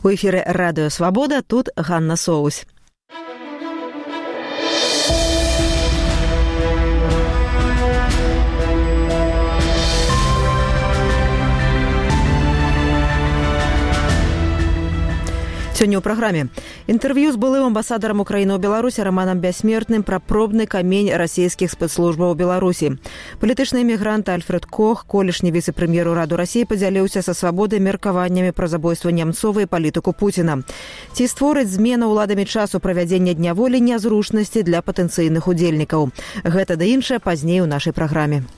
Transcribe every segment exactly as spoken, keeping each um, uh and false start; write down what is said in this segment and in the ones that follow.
У эфіры Радыё Свабода, тут Ганна Соусь. Сёння ў праграме інтэрв'ю з былым амбасадарам Украіны ў Беларусі Романам Бяссмертным пра пробны камень расійскіх спецслужбаў у Беларусі. Палітычны эмігрант Альфред Кох, колішні віцэ-прэм'ер ураду Расіі, падзяліўся са свабодай меркаваннямі пра забойства Нямцова і палітыку Пуціна. Ці створыць змена ўладамі часу правядзення дня волі нязручнасці для патэнцыйных удзельнікаў. Гэта да іншае пазней у нашай праграме.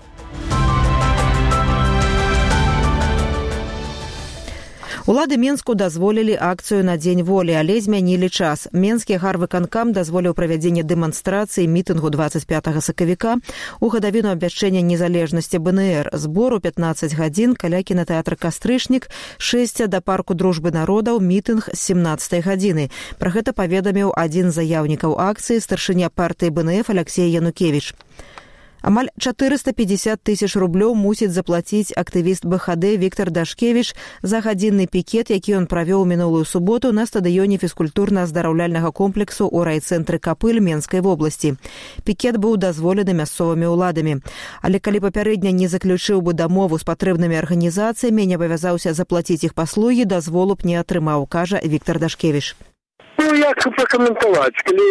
Улады Менску дазволілі акцыю на Дзень волі, але змянілі час. Менскі гарвыканкам дазволіў правядзенне дэманстрацыі мітынгу дваццаць пятага сакавіка у гадавіну абвяшчэння незалежнасці БНР. Збор у пятнаццаць гадзін каля кінатэатра «Кастрычнік», шэсця да парку дружбы народаў, мітынг з семнаццатай гадзіны. Пра гэта паведаміў адзін з заяўнікаў акцыі, старшыня партыі БНФ Алексей Янукевіч. Амаль чатырыста пятьдесят тысяч рублёў мусіць заплаціць актывіст БХД Віктор Дашкевіч за гадзінны пікет, які ён правёў мінулую суботу на стадыёне фізкультурна-аздараўляльнага комплексу ў райцэнтры Капыль Менскай вобласці. Пікет быў дазволены мясцовымі ўладамі. Але калі папярэдня не заключыў бы дамову з патрэбнымі арганізацыямі, не абавязаўся заплаціць іх паслугі, дазволу б не атрымаў, кажа Віктор Дашкевіч. Ну, як пракаментаваць, калі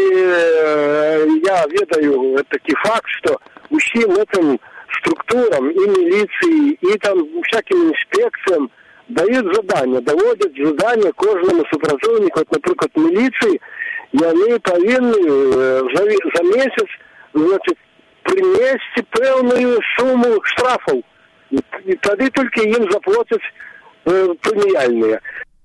э, я ведаю такі факт, што усім этим структурам и милиции, и там всяким инспекциям дают задания, доводят задания каждому супрацовнику, вот, например, милиции, и они повинны за, за месяц, значит, принести певную сумму штрафов. И, и тогда только им заплатят э, премиальные.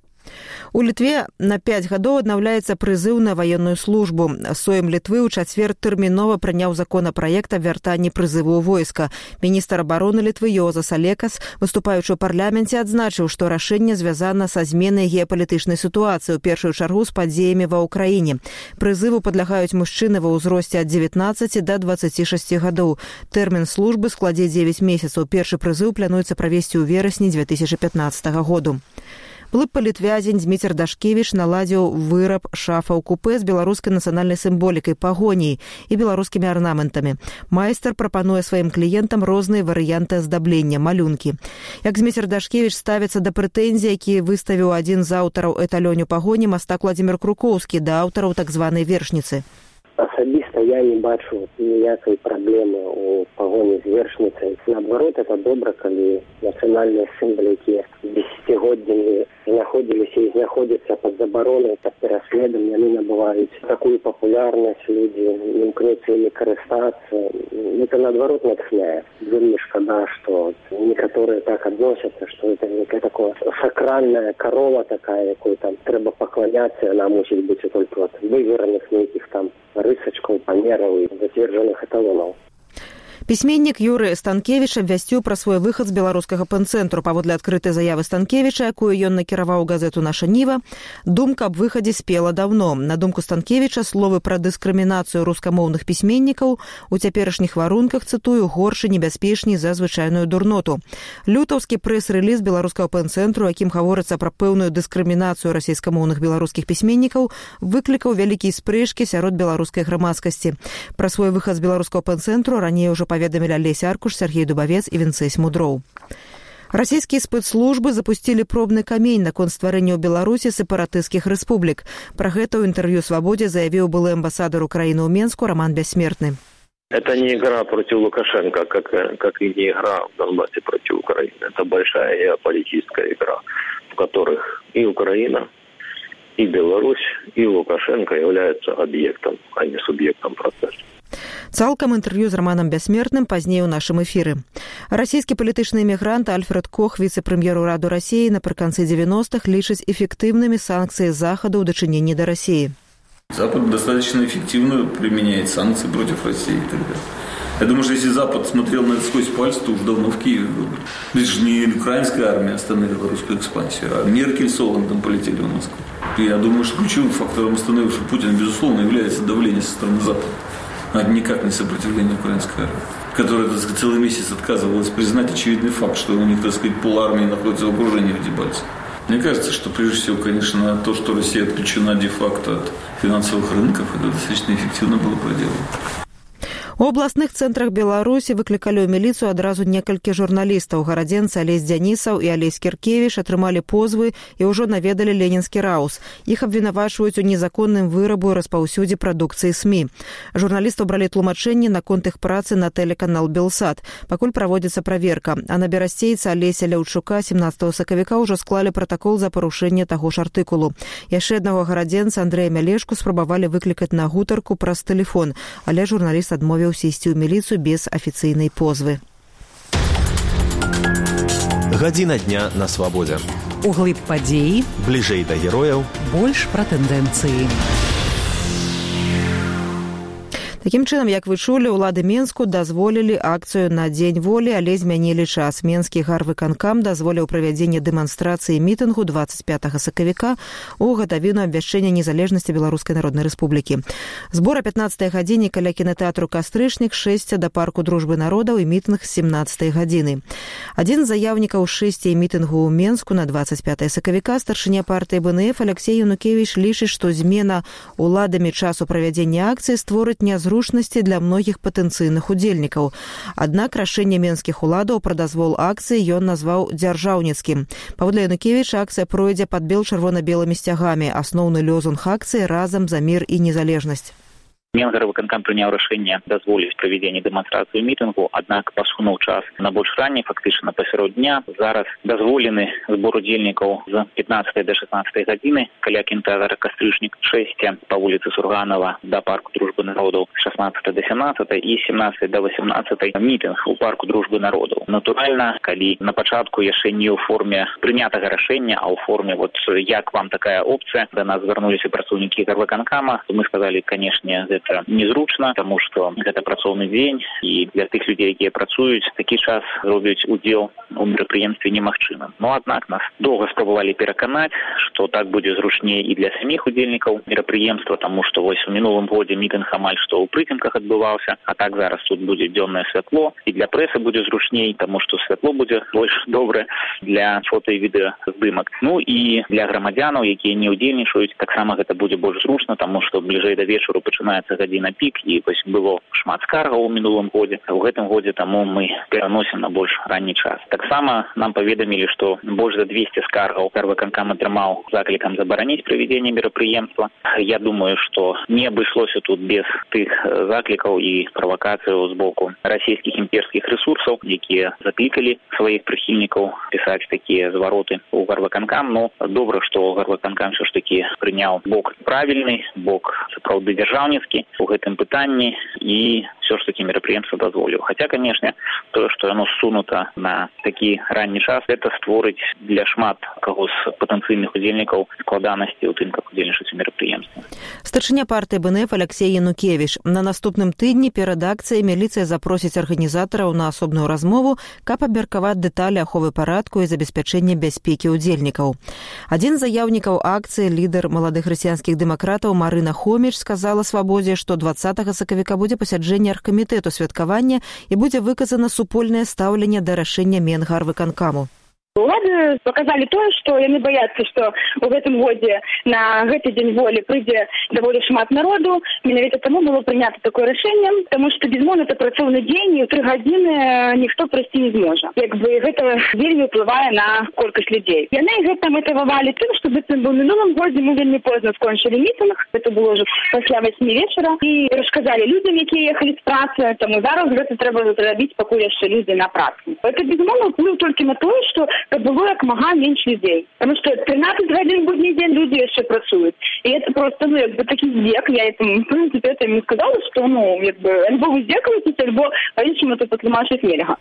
У Літве на пяць гадоў аднаўляецца прызыў на ваенную службу. Сойм Літвы ў чацвер тэрмінова прыняў законапраект аб вяртанні прызыву ў войска. Міністр абароны Літвы Йозас Алекас, выступаючы ў парламенце, адзначыў, што рашэнне звязана са зменай геапалітычнай сітуацыі, у першую чаргу з падзеямі ва ўкраіне. Прызыву падлягаюць мужчыны ва ўзросце ад дзевятнаццаці да дваццаці шасці гадоў. Тэрмін службы складзе дзевяць месяцаў. Першы прызыў плануецца правесці ў верасні дзве тысячы пятнаццатага году. Былы палітвязень Дзміцер Дашкевіч наладзіў выраб шафаў-купэ з беларускай нацыянальнай сімволікай, пагоніяй і беларускімі арнаментамі. Майстар прапануе сваім кліентам розныя варыянты аздаблення, малюнкі. Як Дзміцер Дашкевіч ставіцца да прэтэнзій, які выставіў адзін з аўтараў эталёню пагоні, мастак Владзімір Крукоўскі, да аўтараў так званай вершніцы. Асабіста я не бачу ніякай праблемы у пагоні з вершніцай. Наадварот, это добра, калі нацыянальныя сімвалікі дзесяцігоддзямі знаходзіліся і знаходзяцца пад забаронай, пад пераследам, яны набываюць такую папулярнасць, людзі імкнуцца імі карыстацца. Это наадварот натхняе. Вельмі шкада, што некаторыя так адносяцца, што это некая такая сакральная карова такая, якой там трэба пакланяцца, яна мусіць быць толькі от вывераных нейкіх там рысачкаў, памераў і зацверджаных эталонаў. Пісьменнік Юрый Станкевіч абвясціў пра свой выхад з беларускага пэн-цэнтру. Паводле адкрытай заявы Станкевіча, якую ён накіраваў у газету «Наша Ніва», думка аб выхадзе спела даўно. На думку Станкевіча, словы пра дыскрымінацыю рускамоўных пісьменнікаў у цяперашніх варунках, цытую, горш і небяспечней за звычайную дурноту. Лютаўскі прэс-рэліз беларускага пэн-цэнтру, якім гаворыцца пра пэўную дыскрымінацыю расійскамоўных беларускіх пісьменнікаў, выклікаў вялікія спрэчкі сярод беларускай грамадскасці. Пра свой выхад з беларускага пэн-цэнтру раней ужо паведамілі Алеся Аркуш, Сергей Дубавец і Вінцэй Смудроў. Расійскія спецслужбы запусцілі пробны камень наконт стварэння ў Беларусі сепаратысцкіх рэспублік. Пра гэта ў інтэрв'ю «Свабодзе» заявіў былы амбасадар Украіны ў Менску Роман Бяссмертны. Это не игра против Лукашенко, как, как и не игра в Донбассе против Украины. Это большая геополитическая игра, в которых и Украина, и Беларусь, и Лукашенко являются объектом, а не субъектом процесса. Цалкам інтэрв'ю з Романам Бяссмертным пазней у нашым эфіры. Расійскі палітычны эмігрант Альфред Кох, віцэ-прэм'ер ураду Расіі, напрыканцы дзевяностых лічыць эффективными санкции Захода ў дачыненні да России. Запад достаточно эффективно применяет санкции против России и так далее. Я думаю, что если Запад смотрел на это сквозь пальцы, то уже давно в Киеве был. Ведь же не украинская армия остановила русскую экспансию, а Меркель с Оландом полетели в Москву. И я думаю, что ключевым фактором, остановившим Путина, безусловно, является давление со стороны Запада. А никак не сопротивление украинской армии, которая, так сказать, целый месяц отказывалась признать очевидный факт, что у них, так сказать, полармии находится в окружении в Дебальцеве. Мне кажется, что прежде всего, конечно, то, что Россия отключена де-факто от финансовых рынков, это достаточно эффективно было проделано. У абласных цэнтрах Беларусі выклікалі ў міліцыю адразу некалькі журналістаў. Гарадзенцы Алесь Дзянісаў і Алесь Кіркевіч атрымалі позвы і ўжо наведалі ленінскі раус. Іх абвінавачваюць у незаконным вырабу і распаўсюдзе прадукцыі СМІ. Журналістаў бралі тлумачэнні наконт іх працы на тэлеканал Белсат. Пакуль праводзіцца праверка. А на берасцейца Алеся Ляўчука семнаццатага сакавіка ўжо склалі пратакол за парушэнне таго ж артыкулу. Яшчэ аднаго гарадзенца Андрэя Мялешку спрабавалі выклікаць на гутарку праз тэлефон, але журналіст адмовіў ісці ў міліцыю без афіцыйнай позвы. Гадзіна дня на свабодзе. Углыб падзеі, бліжэй да герояў, больш пра тэндэнцыі. Такім чынам, як вы чулі, улады Менску дазволілі акцыю на Дзень волі, але змянілі час. Менскі гарвыканкам дазволіў правядзенне дэманстрацыі мітынгу дваццаць пятага сакавіка у гадавіну абвяшчэння незалежнасці Беларускай Народнай Рэспублікі. Збор о пятнаццатай гадзіне каля кінатэатру «Кастрычнік», шэсця да парку Дружбы народаў і мітынг з семнаццатай гадзіны. Адзін з заяўнікаў шэсця і мітынгу ў Менску на дваццаць пятага сакавіка, старшыня партыі бэ эн эф Алексей Янукевіч лічыць, што змена уладамі часу правядзення акцыі створыць нязручнасці для многіх патэнцыйных удзельнікаў. Аднак рашэнне менскіх уладаў пра дазвол акцыі ён назваў дзяржаўніцкім. Паводле Янукевіча, акцыя пройдзе пад бел-чырвона-белымі сцягамі. Асноўны лозунг акцыі «Разам за мір і незалежнасць». Менгарвыканкам прыняў рашэнне дазволіць правядзенне дэманстрацыі мітынгу, аднак пасунуў час на больш ранні, фактычна пасярод дня. Зараз дазволены збор удзельнікаў з пятнаццатай да шаснаццатай гадзіны каля кінатэатра «Кастрычнік», шэсця па вуліцы Сурганова да парку Дружбы народаў, шаснаццатай да сямнаццатай і сямнаццатай да васямнаццатай мітынг у парку Дружбы народаў. Натуральна, калі на пачатку яшчэ не ў форме прынятага рашэння, а ў форме вот як вам такая опцыя, да нас звярнуліся працаўнікі гарвыканкама, то мы сказалі, канешне, это незручна, тому што гэта працоўны дзень, і для тых людзей, якія працуюць, такі час зробіць удзел у мерапрыемстве немагчымым. Но аднак нас доўга спрабавалі пераканаць, што так будзе зручней і для саміх удзельнікаў мерапрыемства, тому што вось у мінулым годзе мітынг амаль што ў прыцемках адбываўся, а так зараз тут будзе дзённае святло, і для прэсы будзе зручней, тому што святло будзе больш добрае для фота і відэа здымак. Ну і для грамадзянаў, якія не ўдзельнічаюць, таксама гэта будзе больш зручна, тому што бліжэй да вечару пачынаецца гадзіна пік, і вось было шмат скаргаў у мінулым годзе. У гэтым годзе таму мы пераносім на больш ранні час. Таксама нам паведамілі, што больш за двесце скаргаў гарвыканкам атрымаў заклікам забараніць правядзенне мерапрыемства. Я думаю, што не абышлося тут без тых заклікаў і правакацыяў з боку расійскіх імперскіх рэсурсаў, якія заклікалі сваіх прыхільнікаў пісаць такія звароты у гарвыканкам. Но добра, што гарвыканкам ўсё ж такі прыняў бок правільны, бок сапраўды дзяржаўніцкі у гэтым пытанні і ўсё ж такі мерапрыемства дазволіў. Хаця, канешне, тое, што яно ссунута на такі ранні час, это створыць для шмат каго з патэнцыйных удзельнікаў складанасці ў тым, как удзельнічаць у мерапрыемстве. Старшыня партыі бэ эн эф Алексей Янукевіч. На наступным тыдні перад акцыяй міліцыя запросіць арганізатараў на асобную размову, каб абмеркаваць дэталі аховы парадку і забеспячэння бяспекі удзельнікаў. Адзін з заяўнікаў акцыі, лідар маладых хрысціянскіх дэмакратаў Марына Хоміч, сказала «Свабодзе», што дваццатага сакавіка будзе пасяджэнне аргкамітэту святкавання і будзе выказана супольнае стаўленне да рашэння Менгарвыканкаму. Улады показалі тое, што яны баяцца, што ў гэтым годзе на гэты дзень волі прыйдзе даволі шмат народу. Менавіта таму было прынята такое рашэнне, таму што без момента працоўны дзень і ў тры гадзіны ніхто прыйсці не зможа. Як бы гэта вельмі ўплывае на колькасць людзей. Яны гэта матывавалі тым, што быццам бы ў мінулым годзе мы вельмі позна скончылі мітынг. Гэта было ўжо пасля васьмі вечара і расказалі людзям, якія ехалі з працы, таму зараз гэта трэба зрабіць, пакуль яшчэ людзі на працы. Гэта безумоўна ўплыў толькі на тое, што каб было як мага менш людзей. Таму што трынаццаць гадзін будні дзень людзі яшчэ працуюць. І это просто, ну, як бы такі здзек. Я этому, в принципе, это ему сказала, што, ну, як бы, альбо вы здзекуеце, альбо па-іншаму тут патлумачыць нельга.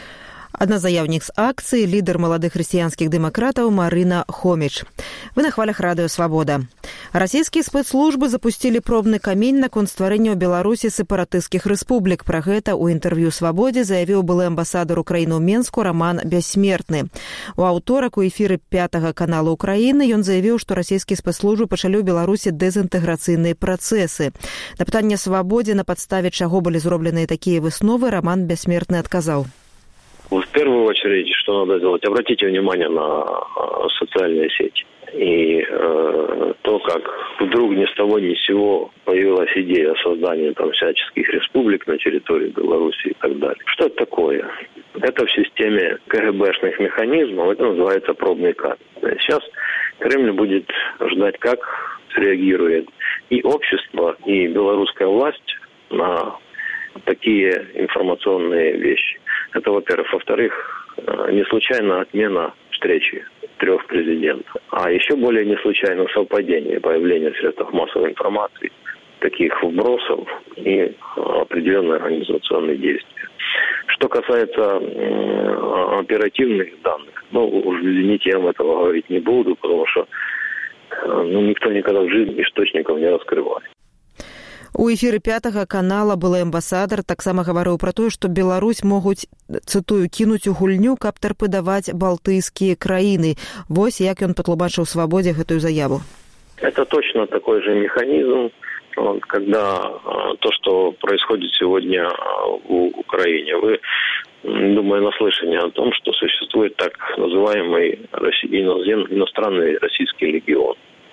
Адна заявнік з акцыі, лідар маладых хрысціянскіх дэмакратаў Марына Хоміч. Вы на хвалях радыё «Свабода». Расійскія спецслужбы запусцілі пробны камень наконт стварэння ў Беларусі сепаратысцкіх рэспублік. Пра гэта ў інтэрв'ю «Свабодзе» заявіў былы амбасадар Украіны ў Менску Роман Бяссмертны. У аўторак у эфіры пятага канала Украіны ён заявіў, што расійскія спецслужбы пачалі ў Беларусі дэзінтэграцыйныя працэсы. На пытанне «Свабодзе», на падставе чаго былі зробленыя такія высновы, Роман Бяссмертны адказаў. У первую очередь, что надо сделать, обратите внимание на социальные сети. И э, то, как вдруг ни с того ни с сего появилась идея создания там всяческих республик на территории Беларуси и так далее. Что это такое? Это в системе КГБшных механизмов, это называется пробный камень. Сейчас Кремль будет ждать, как среагирует и общество, и белорусская власть на такие информационные вещи. Это, во-первых. Во-вторых, не случайно отмена встречи трех президентов. А еще более не случайно совпадение появления в средствах массовой информации таких вбросов и определенные организационные действия. Что касается э, оперативных данных, ну, уж извините, я вам этого говорить не буду, потому что э, ну, никто никогда в жизни источников не раскрывает. У эфіры пятага канала былы амбасадар таксама гаварыў пра тое, што Беларусь могуць, цытую, кінуць у гульню, каб тарпэдаваць балтыйскія краіны. Вось як ён патлумачыў Свабодзе гэтую заяву. Это точно такой же механизм, когда то, что происходит сегодня в Украине. Вы, думаю, наслышаны о том, что существует так называемый иностранный российский легион.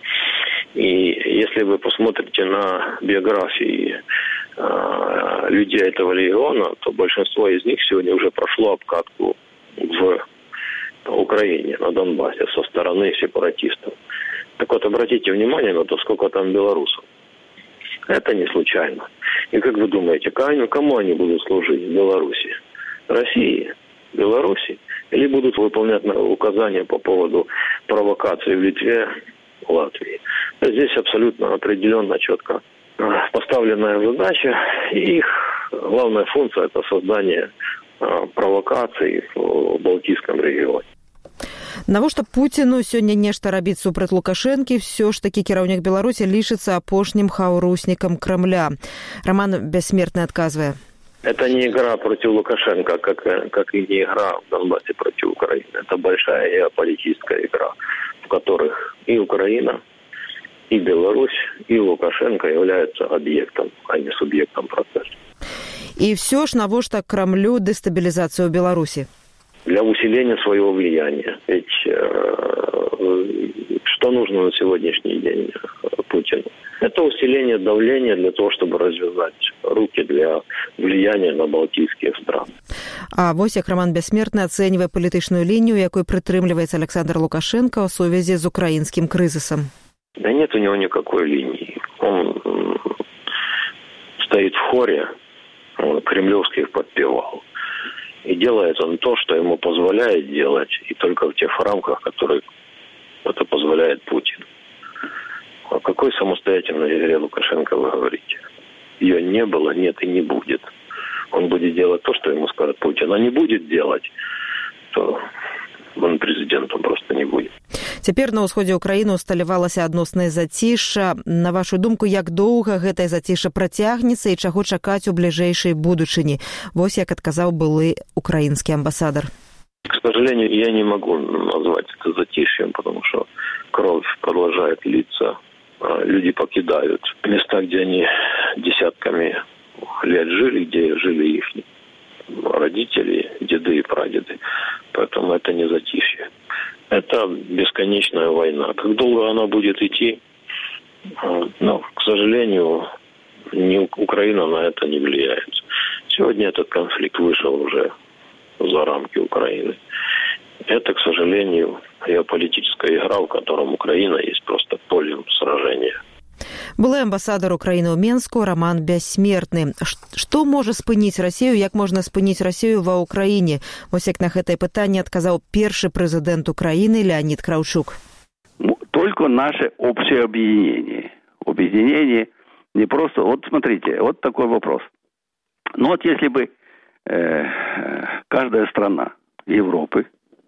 И если вы посмотрите на биографии э, людей этого легиона, то большинство из них сегодня уже прошло обкатку в Украине, на Донбассе, со стороны сепаратистов. Так вот, обратите внимание на то, сколько там белорусов. Это не случайно. И как вы думаете, кому они будут служить в Беларуси? России? Беларуси? Или будут выполнять указания по поводу провокации в Литве, Латвии? Здесь абсолютно определенно, четко поставленная задача. И их главная функция – это создание провокаций в Балтийском регионе. Навошта Пуціну сёння нешта рабіць супраць Лукашэнкі, все ж такі кіраўнік Беларусі лічыцца апошнім хаўруснікам Кремля. Роман Бессмертный отказывае. Это не игра против Лукашенко, как, как и не игра в Донбассе против Украины. Это большая геополитическая игра, в которых и Украина, и Беларусь, и Лукашенко являются объектом, а не субъектом процесса. И все ж навошта Кремлю дестабилизацию Беларуси? Для усиления своего влияния. Ведь э, что нужно на сегодняшний день Путину? Это усиление давления для того, чтобы развязать руки для влияния на балтийские страны. А вось як Роман Бессмертны ацэньвае палітычную лінію, якой прытрымліваецца Александр Лукашенко ў сувязі з украінскім крызісам. Да нет у него никакой линии. Он стоит в хоре, он кремлевских подпевал. И делает он то, что ему позволяет делать, и только в тех рамках, которые это позволяет Путин. О какой самостоятельной игре Лукашенко вы говорите? Ее не было, нет и не будет. Он будет делать то, что ему скажет Путин. А не будет делать, то он президентом просто не будет. Цяпер на ўсходзе ўкраіны усталявалася адноснае зацішша. На вашу думку, як доўга гэтае зацішша працягнецца і чаго чакаць у бліжэйшай будучыні? Вось як адказаў былы украінскі амбасадар. К сожалению, я не могу назвать это затишьем, потому что кровь продолжает литься. Люди покидают места, где они десятками лет жили, где жили их родители, деды и прадеды. Поэтому это не затишье. Это бесконечная война. Как долго она будет идти? Но, к сожалению, ни Украина на это не влияет. Сегодня этот конфликт вышел уже за рамки Украины. Это, к сожалению, геополитическая игра, в котором Украина есть просто полем сражения. Былы амбасадар Украіны ў Менску Роман Бессмертны. Што можа спыніць Расію, як можна спыніць Расію ва Украіне? Вось як на гэтае пытанне адказаў першы прэзідэнт Украины Леонид Кравчук. Только наше общее объединение. Объединение не просто... Вот смотрите, вот такой вопрос. Ну вот если бы э, каждая страна Европы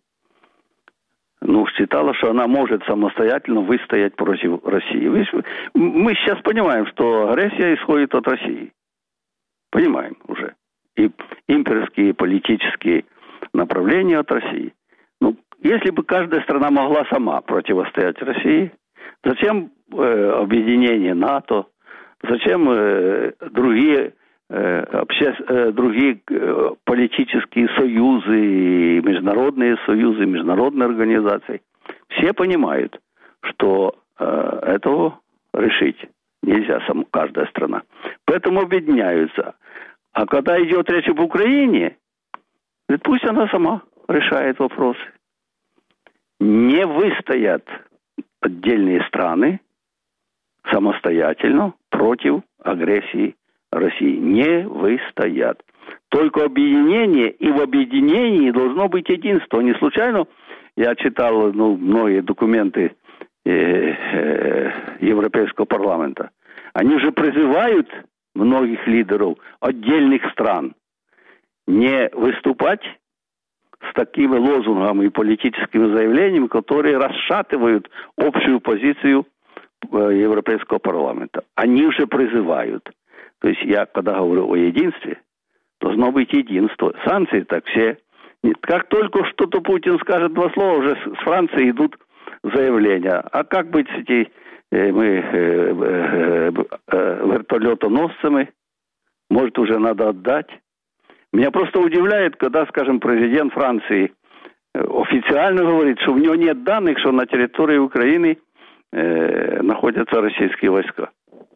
ну, считала, что она может самостоятельно выстоять против России. Мы сейчас понимаем, что агрессия исходит от России. Понимаем уже. И имперские политические направления от России. Ну, если бы каждая страна могла сама противостоять России, зачем э, объединение НАТО, зачем э, другие обще, другие политические союзы, международные союзы, международные организации, все понимают, что этого решить нельзя сама каждая страна. Поэтому объединяются. А когда идет речь об Украине, пусть она сама решает вопросы. Не выстоят отдельные страны самостоятельно против агрессии России. Не выстоят. Только объединение, и в объединении должно быть единство. Не случайно я читал ну, многие документы э, э, Европейского парламента. Они же призывают многих лидеров отдельных стран не выступать с такими лозунгами и политическими заявлениями, которые расшатывают общую позицию Европейского парламента. Они уже призывают. То есть я, когда говорю о единстве, должно быть единство. Санкции так все. Как только что-то Путин скажет два слова, уже с Франции идут заявления. А как быть с этими э, мы, э, э, э, вертолетоносцами? Может, уже надо отдать? Меня просто удивляет, когда, скажем, президент Франции официально говорит, что у него нет данных, что на территории Украины э, находятся российские войска.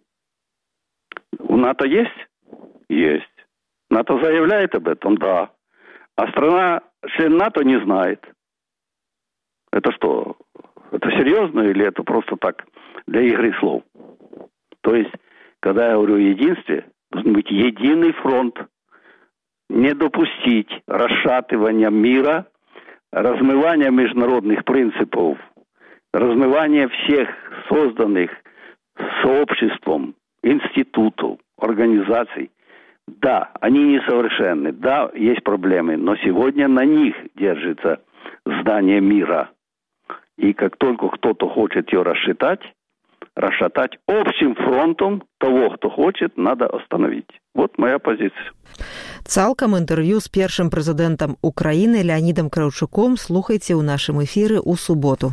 У НАТО есть? Есть. НАТО заявляет об этом? Да. А страна, член НАТО, не знает. Это что? Это серьезно или это просто так для игры слов? То есть, когда я говорю о единстве, должен быть единый фронт. Не допустить расшатывания мира, размывания международных принципов, размывания всех созданных сообществом, институтов, организаций. Да, они несовершенны, да, есть проблемы, но сегодня на них держится здание мира. И как только кто-то хочет ее расшатать, расшатать общим фронтом того, кто хочет, надо остановить. Вот моя позиция. Цалкам інтэрв'ю з першым прэзідэнтам Украіны Леонідам Краўчуком слухайце ў нашым эфіры ў суботу.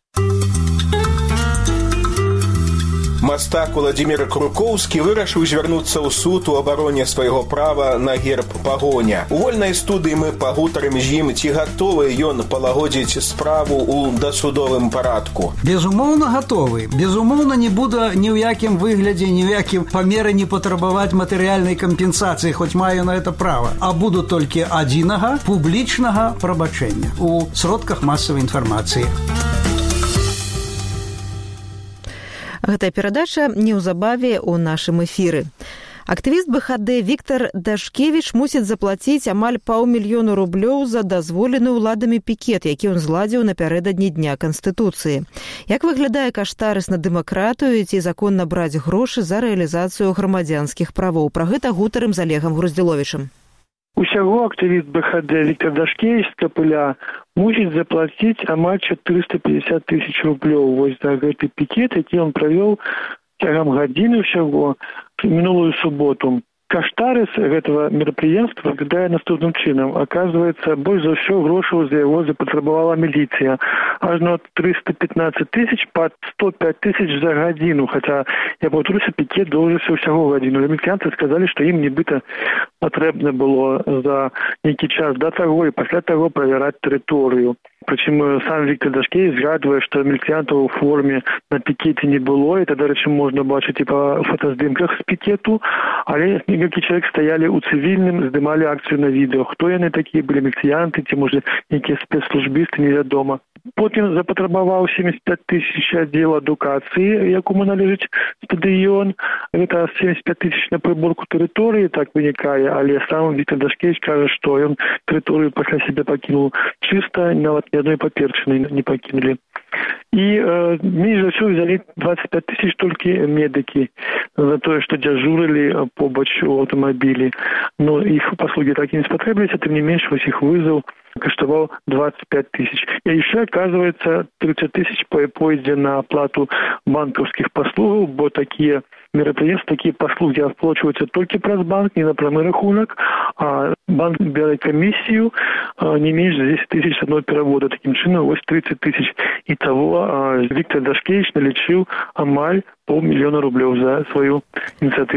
Мастак Уладзімір Крукоўскі вырашыў звярнуцца ў суд у абароне свайго права на герб пагоня. У вольнай студыі мы пагутарым з ім, ці гатовы ён палагодзіць справу ў дасудовым парадку. Безумоўна, гатовы. Безумоўна, не буду ні ў якім выглядзе, ні ў якім памеры не патрабаваць матэрыяльнай кампенсацыі, хоць маю на это права. А буду толькі адзінага публічнага прабачэння у сродках масавай інфармацыі. Гэтая перадача неўзабаве ў нашым эфіры. Актывіст бэ ха дэ Віктар Дашкевіч мусіць заплаціць амаль паўмільёну рублёў за дазволены ўладамі пікет, які ён зладзіў напярэдадні Дня Канстытуцыі. Як выглядае каштарыс на дэмакратыю і ці законна браць грошы за рэалізацыю грамадзянскіх правоў? Пра гэта гутарым з Олегам Груздзіловічам. Усяго актывіст бэ ха дэ Віктар Дашкевіч з Капыля мусіць заплаціць амаль чатырыста пятьдесят тысяч рублёў вось за гэты пікет, які ён правёў цягам гадзіны ўсяго мінулую суботу. Каштарыс гэтага мерапрыемства выглядае наступным чынам. Оказывается, больш за ўсё грошаў за яго запатрабавала міліцыя. Ажно триста пятнадцать тысяч под сто пять тысяч за гадзіну. Хаця, я паўторюся, пікет доўжыўся ўсяго гадзіну. Міліцыянты сказалі, што ім нібыта патрэбна было за нейкі час да таго і пасля таго правяраць тэрыторыю. Прычым сам Віктар Дашкевіч згадвае, што міліцыянтаў у форме на пікеце не было, і тады, рэчы, можна бачыць і па фотаздымках з пікету, але некалькі чалавек стаялі ў цывільным, здымалі акцыю на відэо. Хто яны такія былі, міліцыянты, ці, можа, нейкія спецслужбісты, невядома. Потым запатрабаваў семьдесят пять тысяч аддзел адукацыі, якому належыць стадыён. Гэта семьдесят пять тысяч на прыборку тэрыторыі, так вынікае, але сам Віктар Дашкевіч кажа, што ён тэрыторыю пасля сябе пакінуў чыста, нават ни одной паперчыны не пакінулі. І э, менш за ўсё взялі двадцать пять тысяч толькі медыкі за тое, што дзяжурылі побач у аўтамабілі. Но іх паслугі так і не спатрэбіліся, тым не менш вось іх вызов каштаваў двадцать пять тысяч. И еще, оказывается, тридцать тысяч пойдзе на оплату банковских послуг, бо такие мерапрыемствы, такие паслуги оплачиваются только праз банк, не на прамы рахунок, а банк бярэ камісію не менш за десять тысяч с одной перавода. Таким чынам, вось тридцать тысяч. И того Віктор Дашкевіч налічыў амаль паўмільёна рублёў за свою инициативу.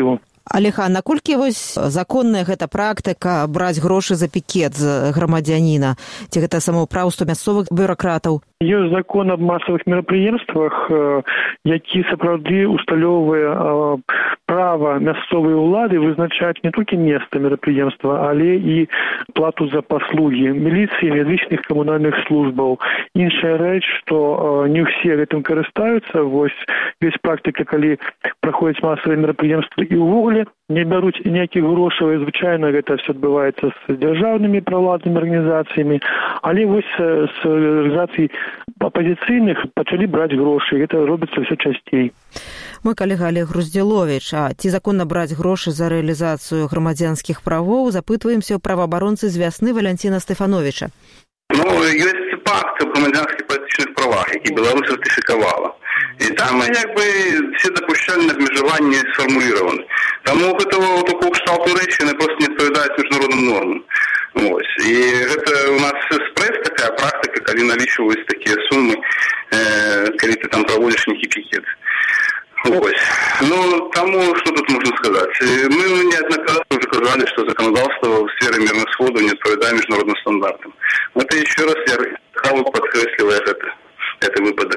Алеха, наколькі вось законная гэта практыка браць грошы за пікет з грамадзяніна? Ці гэта самаўпраўства мясцовых бюракратаў? Ёсць закон аб масавых мерапрыемствах, які сапраўды усталёўвае права мясцовай улады вызначаць не толькі месца мерапрыемства, але і плату за паслугі міліцыі, разлічных камунальных службаў. Іншая рэч, што не ўсе гэтым карыстаюцца. Вось ёсць практыка, калі праходзяць масавыя мерапрыемствы і ўвогуле не бяруць ніякіх грошаў, і звычайна гэта все адбываецца з дзяржаўнымі праваладнымі арганізацыямі, але вось з арганізацый апазіцыйных пачалі браць грошы, гэта робіцца ўсё часцей. Мой калега Олег Груздзіловіч, а ці законна браць грошы за рэалізацыю грамадзянскіх правоў, запытваемся ў праваабаронцы з вясны Валянціна Стэфановіча. Ну, ёсць пакт аб грамадзянскіх палітычных правах, які Беларусь ратыфікавала. І там як бы все допущальные обмежевания сформулированы. Тому гэтага такого кшталту рэчы яны просто не адпавядаюць міжнародным нормам. Вось. І гэта у нас спрэс такая практыка, калі налічваюць такія сумы, э, калі ты там праводзіш нейкі пікет. Вось. Ну, тому что тут можно сказать? Мы неоднократно уже сказали, что законодательство в сфере мирного схода не отвечает международным стандартам. Это еще раз я хаву подкресливаю это, это выпадок.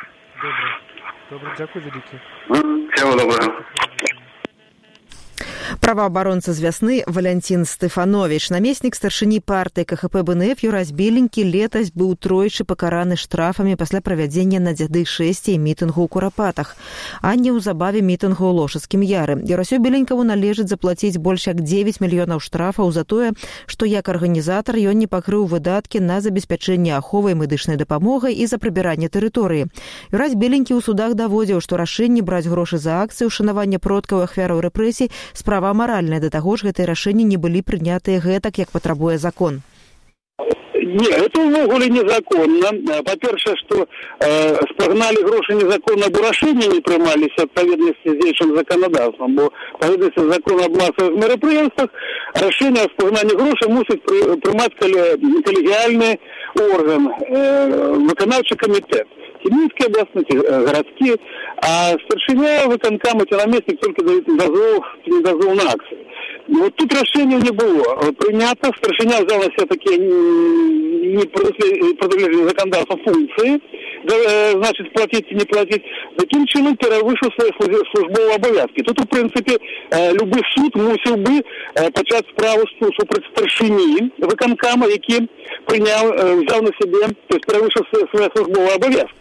Добре, дякую, велике. Всего доброго. Праваабаронца з вясны Валянцін Стэфановіч. Намеснік старшыні партыі КХП БНФ Юрась Беленькі летась быў тройчы пакараны штрафамі пасля правядзення на дзяды шэсці мітынгу ў Курапатах, а неўзабаве мітынгу ў Лошацкім Яры. Юрасю Беленькаву належыць заплаціць больш як дзевяць мільёнаў штрафаў за тое, што як арганізатар ён не пакрыў выдаткі на забеспячэнне аховай медычнай дапамогай і за прыбіранне тэрыторыі. Юрась Беленькі ў судах даводзіў, што рашэнне браць грошы за акцыю ўшанавання продкаў і ахвяраў рэпрэсій справа амаральная, да таго ж гэтыя рашэнні не былі прынятыя гэтак, як патрабуе закон. Не, это увогуле незаконно. По-перше, что э, спагнали гроши незаконно, бо рашения не приймались в соответствии с действующим законодательством. Бо в соответствии с законом об массовых мероприятиях решение о спагнании грошей мусит при, принимать коллегиальный орган, э, виконавчий комитет. Хімійські області, городські, а старшиня виконкому чи намісник тільки дозвол, не дозвол на акції. Вот тут решения не было принято, старшиня взял на себя такие не продолжение законодательства функции, значит, платить и не платить, таким чином перевышил свои службовые обовязки. Тут, в принципе, любой суд мусил бы почать справу супротив старшині виконкому, який прийняв, взяв на себе, то есть перевышил свои службовые обовязки.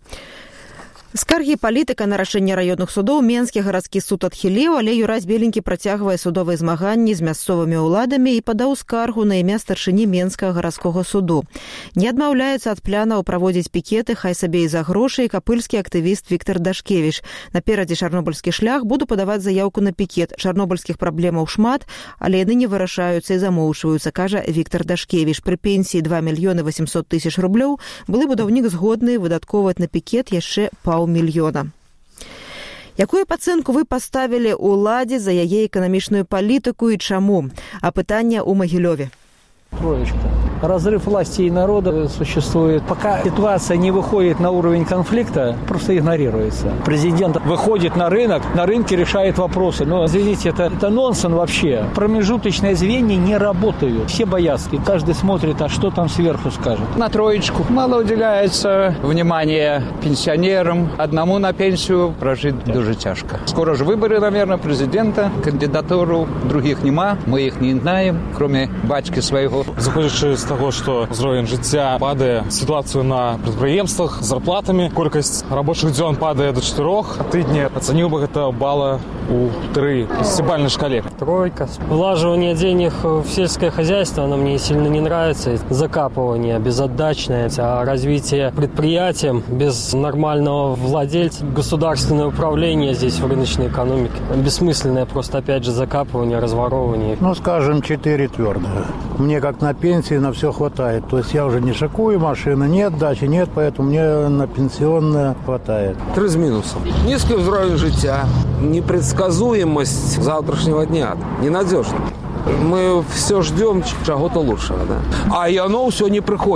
Скаргі палітыка на рашэнне раённых судоў Менскі гарадскі суд адхіліў, але Юрась Беленькі працягвае судовыя змаганні з мясцовымі ўладамі і падаў скаргу на імя старшыні Менскага гарадскога суду. Не адмаўляецца ад планаў праводзіць пікеты, хай сабе і за грошы, і капыльскі актывіст Віктор Дашкевіч. Наперадзе чарнобыльскі шлях, буду падаваць заяўку на пікет. Чарнобыльскіх праблемаў шмат, але яны не вырашаюцца і замоўчваюцца, кажа Віктор Дашкевіч. Пры пенсіі два мільёны васемсот тысяч рублёў былы будаўнік згодны выдаткоўваць на пікет яшчэ паў мільёна. Якую ацэнку вы паставілі ўладзе за яе эканамічную палітыку і чаму? А пытанне ў Магілёве. Троечка. Разрыв власти и народа существует. Пока ситуация не выходит на уровень конфликта, просто игнорируется. Президент выходит на рынок, на рынке решает вопросы. Но, извините, это, это нонсенс вообще. Промежуточные звенья не работают. Все боятся. И каждый смотрит, а что там сверху скажет. На троечку. Мало уделяется внимания пенсионерам. Одному на пенсию прожить дуже тяжко. Скоро же выборы, наверное, президента. Кандидатуру других нема. Мы их не знаем, кроме батьки своего. Заходячи з того, що узровень життя падає, ситуацію на підприємствах з зарплатами, кількість робочих дзён падає до чотирьох тижнів, оценив би це бала у три в десятибалльной шкале. Тройка. Влаживание денег в сельское хозяйство, оно мне сильно не нравится. Закапывание безотдачное, а развитие предприятий без нормального владельца, государственное управление здесь в рыночной экономике. Бессмысленное просто, опять же, закапывание, разворовывание. Ну, скажем, четыре твердых. Мне как на пенсии на все хватает. То есть я уже не шикую, машины нет, дачи нет, поэтому мне на пенсионное хватает. Три з мінусом. Низкий уровень життя, непредсказуемость завтрашнего дня, ненадежно. Мы все ждем чего-то лучшего, да? А и оно все не приходит.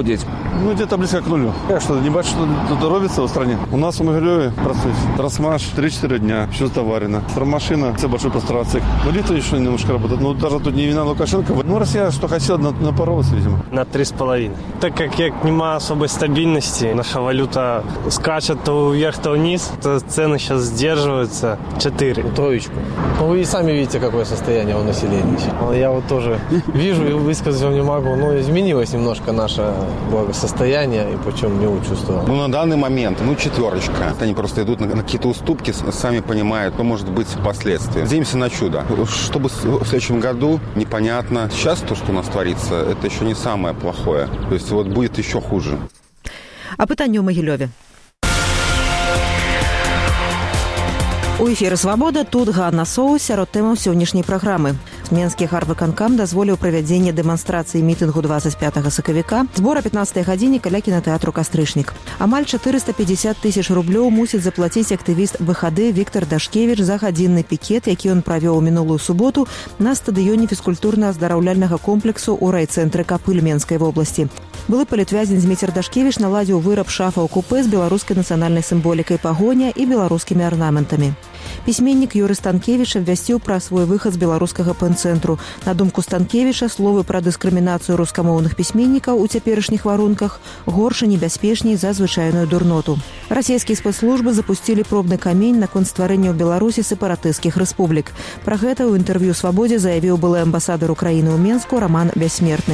Ну, где-то близко к нулю. Я что, не бачу, что тут робится в стране. У нас в Могилеве процесс. Трансмаш три-четыре дня, все заварено. Стромашина, это большой пространство. Ну, лифт еще немножко работает. Ну, даже тут не вина Лукашенко. Ну, Россия что хотела, напоролась, видимо. На три с половиной. Так как я нема особой стабильности, наша валюта скачет то вверх, то вниз, то цены сейчас сдерживаются. Четыре. Троечку. Ну, вы и сами видите, какое состояние у населения. Я вот тоже вижу и высказать вам не могу. Ну, изменилось немножко наше благосостояние. Состояние, и причем не учувствовал. Ну, на данный момент, ну, четверочка. Они просто идут на, на какие-то уступки, сами понимают, что может быть последствия. Надеемся на чудо. Чтобы в следующем году, непонятно. Сейчас то, что у нас творится, это еще не самое плохое. То есть вот будет еще хуже. А пытанне ў Магілёве. У эфіры «Свабода» тут Ганна Соус сярод тэмаў сённяшняй праграмы. Менскі гарвыканкам дазволіў правядзенне дэманстрацыі мітынгу двадцать пятага сакавіка, збор о пятнадцатай гадзіне каля кінатэатру «Кастрычнік». Амаль четыреста пятьдесят тысяч рублёў мусіць заплаціць актывіст БХД Віктор Дашкевіч за гадзінны пікет, які ён правёў мінулую суботу на стадыёне фізкультурна-аздараўляльнага комплексу ў райцэнтры Капыль Менскай вобласці. Былы палітвязень Зміцер Дашкевіч наладзіў выраб шафаў купэ з беларускай нацыянальнай сімволікай пагоня і беларускімі арнаментамі. Пісьменнік Юрый Станкевіч абвясціў пра свой выхад з беларускага пэн-цэнтру. На думку Станкевіча, словы пра дыскрымінацыю рускамоўных пісьменнікаў у цяперашніх варунках горш і небяспечней за звычайную дурноту. Расійскія спецслужбы запусцілі пробны камень наконт стварэння ў Беларусі сепаратысцкіх рэспублік. Пра гэта ў інтэрв'ю «Свабодзе» заявіў былы амбасадар Украіны ў Менску Роман Бяссмертны.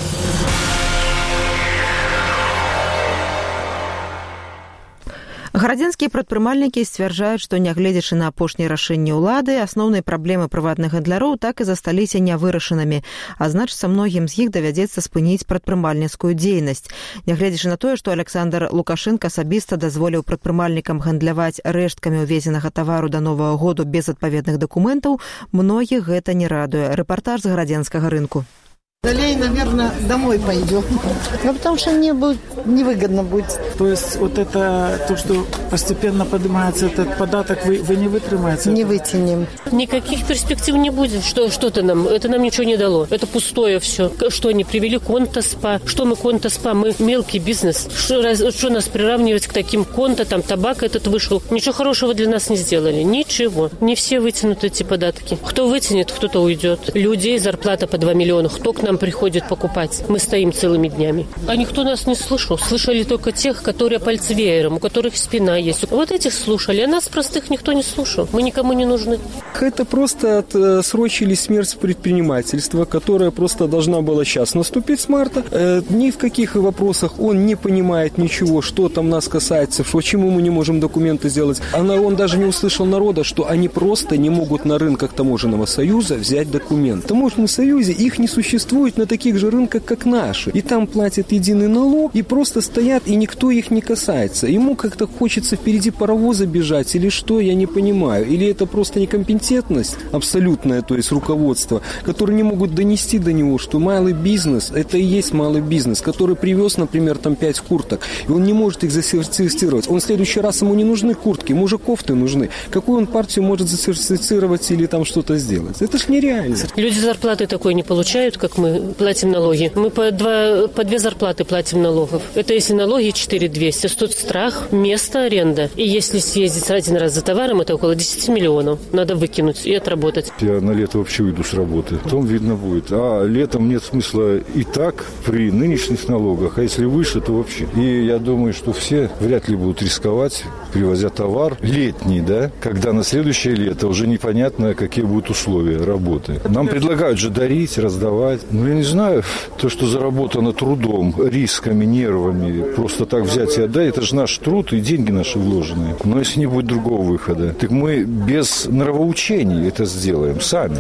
Гарадзенскія прадпрымальнікі сцвярджаюць, што нягледзячы на апошнія рашэнні ўлады, асноўныя праблемы прыватных гандляроў так і засталіся нявырашанымі, а значыцца многім з іх давядзецца спыніць прадпрымальніцкую дзейнасць. Нягледзячы на тое, што Александр Лукашенко асабіста дазволіў прадпрымальнікам гандляваць рэшткамі ўвезенага тавару да новага году без адпаведных дакументаў, многіх гэта не радуе. Рэпартаж з гарадзенскага рынку. Далее, наверное, домой пойдем. Ну, потому что мне будет невыгодно будет. То есть вот это, то, что постепенно поднимается этот податок, вы, вы не вытримаете? Не вытянем. Никаких перспектив не будет. Что, что-то нам, это нам ничего не дало. Это пустое все. Что они привели конто-спа? Что мы конто-спа? Мы мелкий бизнес. Что, раз, что нас приравнивать к таким конто? Там табак этот вышел. Ничего хорошего для нас не сделали. Ничего. Не все вытянут эти податки. Кто вытянет, кто-то уйдет. Людей зарплата по два миллиона. Кто к нам приходит покупать. Мы стоим целыми днями. А никто нас не слышал. Слышали только тех, которые пальцы веером, у которых спина есть. Вот этих слушали, а нас простых никто не слушал. Мы никому не нужны. Это просто отсрочили смерть предпринимательства, которая просто должна была сейчас наступить с марта. Э, ни в каких вопросах он не понимает ничего, что там нас касается, почему мы не можем документы сделать. Она, он даже не услышал народа, что они просто не могут на рынках таможенного союза взять документ. В таможенном союзе их не существует на таких же рынках, как наши. И там платят единый налог, и просто стоят, и никто их не касается. Ему как-то хочется впереди паровоза бежать, или что, я не понимаю. Или это просто некомпетентность абсолютная, то есть руководство, которые не могут донести до него, что малый бизнес, это и есть малый бизнес, который привез, например, там пять курток, и он не может их засертифицировать. Он в следующий раз, ему не нужны куртки, ему уже кофты нужны. Какую он партию может засертифицировать или там что-то сделать? Это ж нереально. Люди зарплаты такой не получают, как мы платим налоги. Мы по, два, по две зарплаты платим налогов. Это если налоги четыре тысячи двести. Тут страх, место, аренда. И если съездить один раз за товаром, это около десять миллионов. Надо выкинуть и отработать. Я на лето вообще уйду с работы. Потом видно будет. А летом нет смысла и так при нынешних налогах. А если выше, то вообще. И я думаю, что все вряд ли будут рисковать, привозя товар летний, да, когда на следующее лето уже непонятно, какие будут условия работы. Нам предлагают же дарить, раздавать. Ну, я не знаю, то, что заработано трудом, рисками, нервами, просто так взять и отдать, это же наш труд и деньги наши вложенные. Но если не будет другого выхода, так мы без нравоучений это сделаем сами.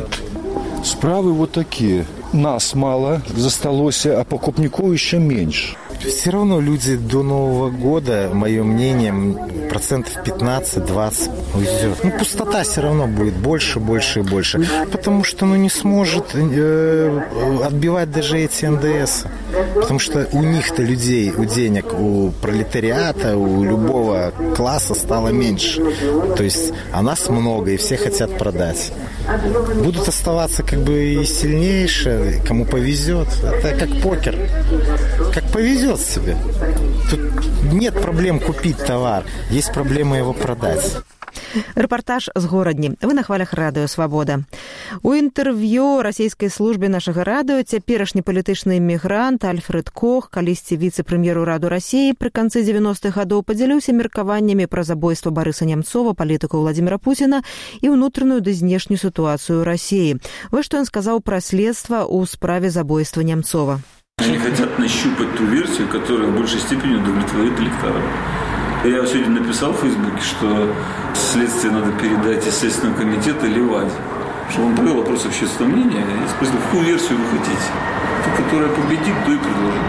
Справы вот такие. Нас мало засталось, а покупников еще меньше. Все равно люди до Нового года, мое мнение, процентов пятнадцать-двадцать уйдет. Ну, пустота все равно будет больше, больше и больше. Потому что, ну, не сможет э, отбивать даже эти эн дэ эс. Потому что у них-то людей, у денег, у пролетариата, у любого класса стало меньше. То есть, а нас много, и все хотят продать. Будут оставаться как бы и сильнейшие, кому повезет. Это как покер. как повезет себе. Тут нет проблем купить товар, есть проблема его продать. Рэпартаж з горадні. Вы на хвалях радыё «Свабода». У інтэрв'ю расійскай службе нашага радыё цяперашні палітычны эмігрант Альфред Кох, калісьці віцэ-прэм'ер ураду Расіі пры канцы дзевяностых гадоў падзяліўся меркаваннямі пра забойства Барыса Нямцова, палітыка Владзіміра Пуціна і ўнутраную ды знешнюю сітуацыю Расіі. Вось што ён сказаў пра следства ў справе забойства Нямцова. Они хотят нащупать ту версию, которая в большей степени удовлетворит электорат. Я сегодня написал в Фейсбуке, что следствие надо передать из Следственного комитета Леваде, чтобы он провел опрос общественного мнения и спросил, какую версию вы хотите. Ту, которая победит, ту и предложит.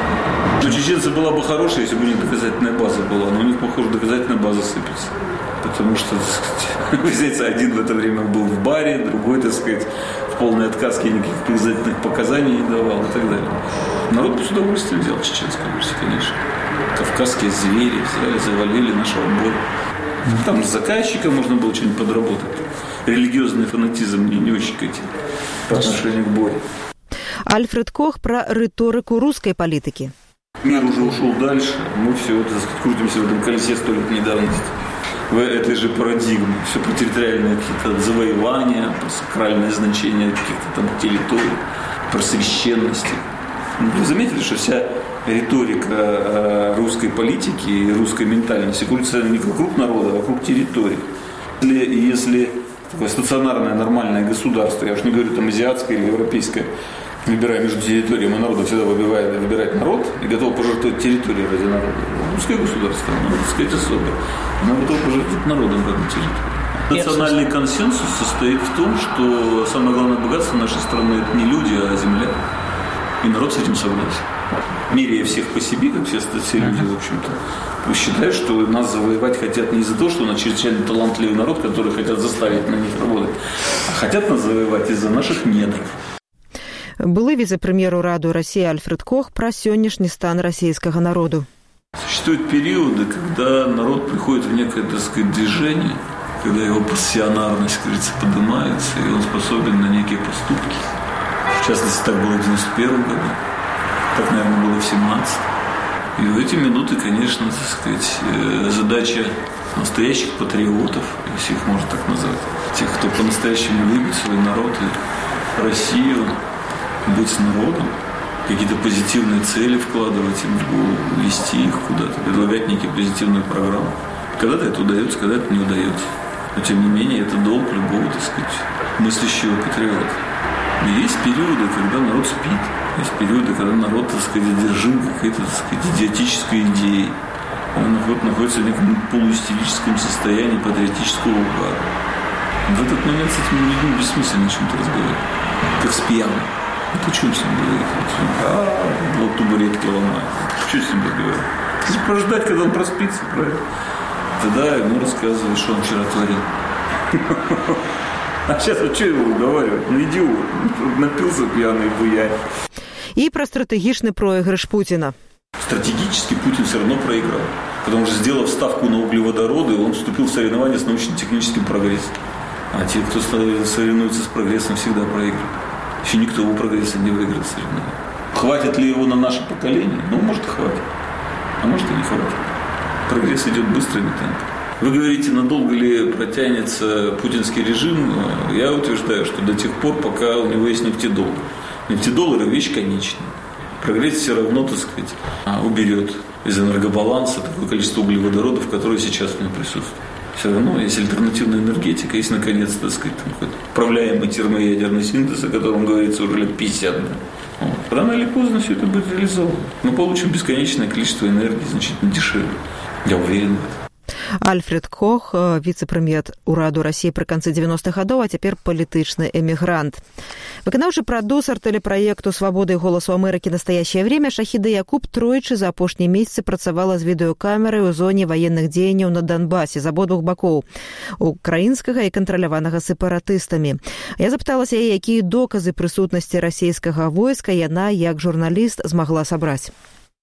У чеченцев была бы хорошая, если бы у них доказательная база была, но у них, похоже, доказательная база сыпется. Потому что, так сказать, выясняется, один в это время был в баре, другой, так сказать, в полной отказке никаких доказательных показаний не давал и так далее. Народ бы с удовольствием взял чеченскую версию, конечно. Кавказские звери взяли, завалили нашего боя. Там с заказчиком можно было что-нибудь подработать. Религиозный фанатизм не, не очень хотел по отношению к Боре. Альфред Кох про риторику русской политики. Мир уже ушел дальше. Мы все, так сказать, крутимся в этом колесе столетней давности. В этой же парадигме. Все про территориальные какие-то завоевания, про сакральное значение каких-то там территорий, про священности. Вы заметили, что вся риторика русской политики и русской ментальности крутится не вокруг народа, а вокруг территории. Если, если такое стационарное нормальное государство, я уж не говорю там азиатское или европейское, выбирая между территорией, и народом всегда выбирает, выбирает народ и готов пожертвовать территорию ради народа. Русское государство, надо сказать особое, оно готово пожертвовать народом ради территории. Национальный консенсус состоит в том, что самое главное богатство нашей страны – это не люди, а земля. И народ с этим согласен. Меряя всех по себе, как все, все люди, в общем-то, считают, что нас завоевать хотят не из-за того, что у нас чрезвычайно талантливый народ, который хотят заставить на них работать, а хотят нас завоевать из-за наших недров. Былы віцэ-прэм'ер ураду России Альфред Кох про сённяшні стан российского народу. Существуют периоды, когда народ приходит в некое, так сказать, движение, когда его пассионарность, как говорится, поднимается, и он способен на некие поступки. В частности, так было в девяносто первом году, так, наверное, было в семнадцатом. И в эти минуты, конечно, так сказать, задача настоящих патриотов, если их можно так назвать, тех, кто по-настоящему любит свой народ и Россию, быть с народом, какие-то позитивные цели вкладывать им в голову, вести их куда-то, предлагать некие позитивные программы. Когда-то это удается, когда-то не удается. Но, тем не менее, это долг любого, так сказать, мыслящего патриота. И есть периоды, когда народ спит. Есть периоды, когда народ, так сказать, одержим какой-то, так сказать, идиотической идеей. Он находится в неком полуистерическом состоянии патриотического угара. В этот момент с этими людьми бессмысленно о чем-то разговаривать. Как с пьяным. Ну, ты что с ним говорить? А, вот табуретки ломают. Что с ним разговаривать? Ты же прождать, когда он проспится, правильно? Тогда ему рассказывают, что он вчера творил. А сейчас вот что его уговаривать? Ну, идиот. Напился пьяный буяй. И про стратегичный проигрыш Путина. Стратегически Путин все равно проиграл. Потому что, сделав ставку на углеводороды, он вступил в соревнования с научно-техническим прогрессом. А те, кто соревнуется с прогрессом, всегда проигрывают. Еще никто его прогресса не выиграл соревнования. Хватит ли его на наше поколение? Ну, может, и хватит. А может, и не хватит. Прогресс идет быстрыми темпами. Вы говорите, надолго ли протянется путинский режим? Я утверждаю, что до тех пор, пока у него есть нефтедоллар. Нефтедоллар – вещь конечная. Прогресс все равно, так сказать, уберет из энергобаланса такое количество углеводородов, которые сейчас в нем присутствуют. Все равно есть альтернативная энергетика, есть, наконец, так сказать, там, управляемый термоядерный синтез, о котором говорится уже лет пятьдесят. Да? Вот. Рано или поздно все это будет реализовано. Мы получим бесконечное количество энергии, значительно дешевле. Я уверен в этом. Альфред Кох, віцэ-прэм'ер ураду России пры канцы дзевяностых гадоў, а цяпер палітычны эмігрант. Выканаўчы прадюсар тэлепраекту «Свобода и голос у Америки. Настоящее время» Шахіда Якуб тройчы за апошнія месяцы працавала з відэокамерай у зоне военных дзеянняў на Донбасе з абодвух бакоў – украінскага і кантраляванага сепаратыстамі. Я запыталася яе, якія доказы прысутнасці расійскага войска яна, як журналіст, змагла сабраць.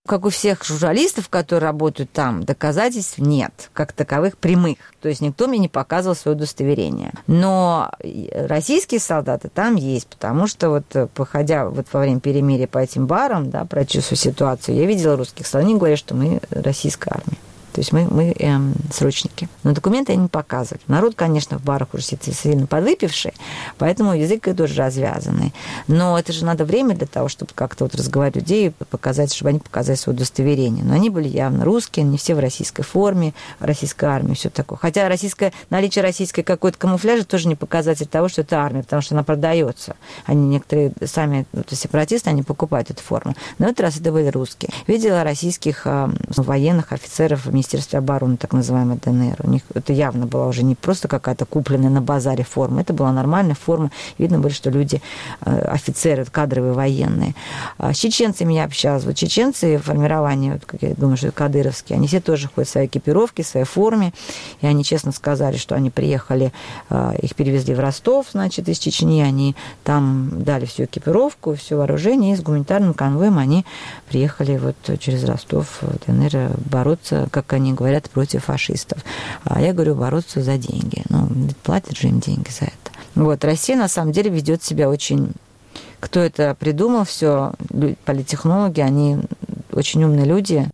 Как у всех журналистов, которые работают там, доказательств нет, как таковых прямых. То есть никто мне не показывал свое удостоверение. Но российские солдаты там есть, потому что вот, походя вот во время перемирия по этим барам, да, прочувствую ситуацию, я видела русских солдат, они говорят, что мы российская армия. То есть мы, мы эм, срочники. Но документы они не показывают. Народ, конечно, в барах уже сильно подвыпивший, поэтому язык тоже развязанный. Но это же надо время для того, чтобы как-то вот разговаривать людей, показать, чтобы они показали свое удостоверение. Но они были явно русские, не все в российской форме, в российской армии, все такое. Хотя российское, наличие российской какой-то камуфляжа тоже не показатель того, что это армия, потому что она продается. Они некоторые сами вот, сепаратисты, они покупают эту форму. Но в этот раз это были русские. Видела российских э, военных офицеров в Министерстве обороны, так называемой ДНР. У них это явно была уже не просто какая-то купленная на базаре форма, это была нормальная форма. Видно было, что люди, офицеры, кадровые военные. С чеченцами я общалась. Вот чеченцы, формирование, вот, как я думаю, что кадыровские, они все тоже ходят в своей экипировке, в своей форме. И они честно сказали, что они приехали, их перевезли в Ростов, значит, из Чечни. Они там дали всю экипировку, все вооружение, и с гуманитарным конвоем они приехали вот через Ростов в ДНР бороться, как они говорят, против фашистов. А я говорю, бороться за деньги. Ну, платят же им деньги за это. Вот, Россия, на самом деле, ведет себя очень... Кто это придумал все, политтехнологи, они очень умные люди.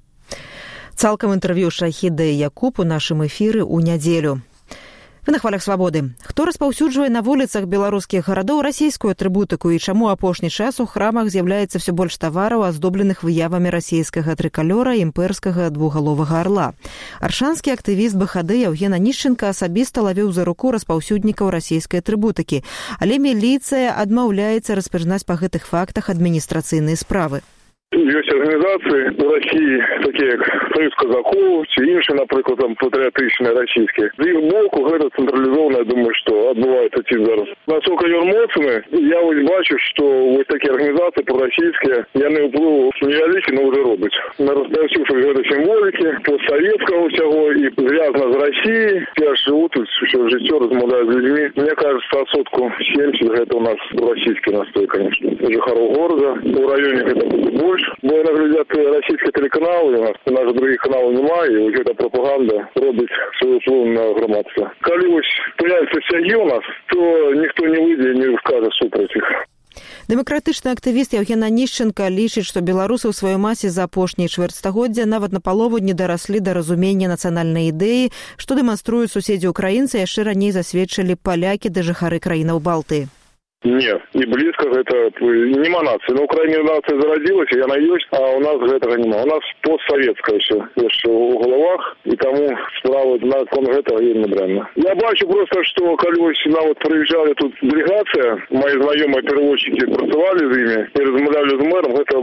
Цалкам інтэрв'ю Шахіда Якуб у нашым эфіры ў нядзелю. Вы на хвалях свабоды. Хто распаўсюджвае на вуліцах беларускіх гарадоў расійскую атрыбутыку і чаму апошні час у храмах з'яўляецца ўсё больш тавараў, аздобленых выявамі расійскага трыкалёра і імперскага двухгаловага арла? Аршанскі актывіст БХД Яўген Анішченка асабіста лавіў за руку распаўсюднікаў расійскай атрыбутыкі, але міліцыя адмаўляецца распачынаць па гэтых фактах адміністрацыйныя справы. Есть организации в России, такие как Союз казаков, чи інші, наприклад, там патріотичні російські. З їх боку, це централізовано, я думаю, що відбувається ці зараз. Наскільки я моцний, я ось бачу, що ось такі організації проросійські, я не впливу невеликі, але вже роблять. На розповсюдження цієї символіки, постсовєтського всього і зв'язано з Росією. Я ж живу тут, що в житті розмовляю з людьми. Мені кажется, сотку сімдесят це у нас російський настрой, конечно. Уже Харов города, в районе это будет больше. Бо наглядят российские телеканалы, у нас, у нас других каналов немає, і ось ця пропаганда робить свою вплив на громадство. Коли ось появляться стяги у нас, то ніхто не вийде і не скаже супротив. Дэмакратычны актывіст Яўген Анішченка лічыць, што беларусы ў сваёй масе за апошнія чвэрцьстагоддзя нават напалову не дараслі да разумення нацыянальнай ідэі, што дэманструюць суседзі украінцы, яшчэ раней засведчылі палякі ды жыхары краінаў Балтыі. Нет, и близко это нема нации. На Украине нация зародилась, и она есть, а у нас этого нема. У нас постсоветское все, еще в головах, и тому справа на кон этого вельми бренно. Я бачу просто, что коли ось нам вот приезжали тут делегация, мои знакомые переводчики працевали с ними и размовляли с мэром, это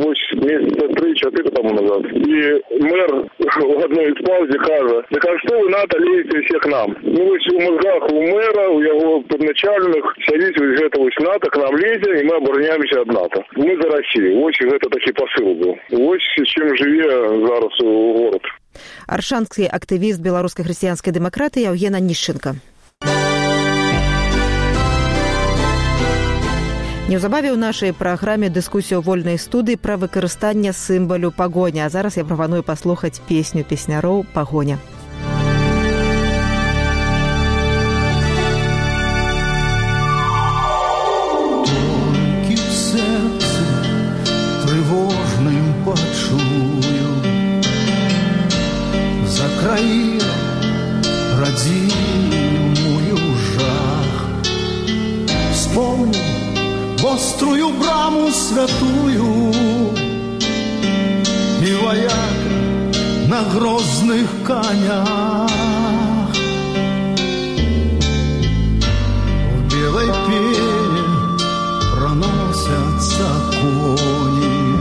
месяца три-четыре тому назад. И мэр в одной из паузе каже, так а что вы НАТО лезете все к нам? Ну, ось у мозгах у мэра, у его подначальных, сядите из ось НАТО к нам лезе, і ми обороняємося від НАТО. Ми за Росію. Ось це такий посил був. Ось чим живе зараз город. Аршанскі актывіст беларускай хрысціянскай дэмакратыі Яўген Анішченка. Неўзабаве ў нашай праграме дыскусія ў вольнай студыі пра выкарыстанне сімвалю пагоня. А зараз я прапаную паслухаць песню песняроў «Пагоня». Тривожним почую за країну родимую жах. Вспомню острую браму святую и вояка на грозных конях. В белой пене проносятся кони,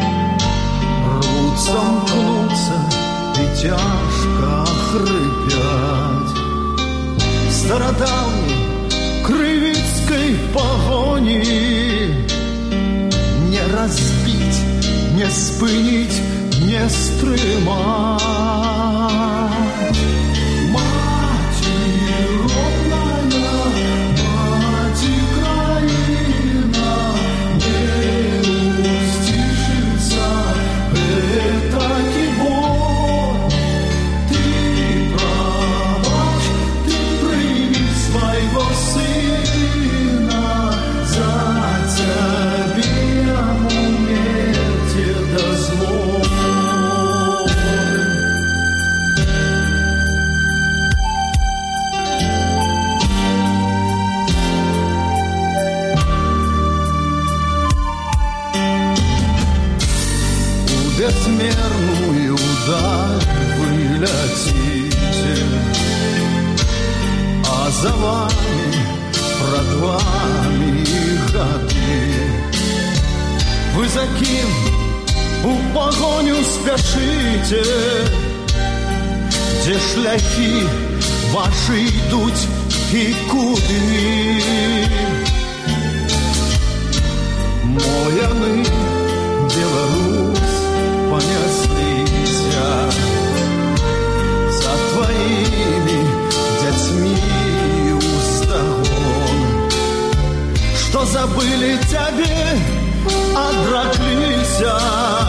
рвут сомкнуться и тяжко хрипят. Стародавней крывицкой погони не разбить, не спынить, не стримать. Yeah. озерную даль вы летите, а за вами пред вами годы. Вы за кем у погоню спешите, где шляхи ваши идут и куды? Мояны Беларусь понеслися за твоими детьми устагон, что забыли тебе, отраклися.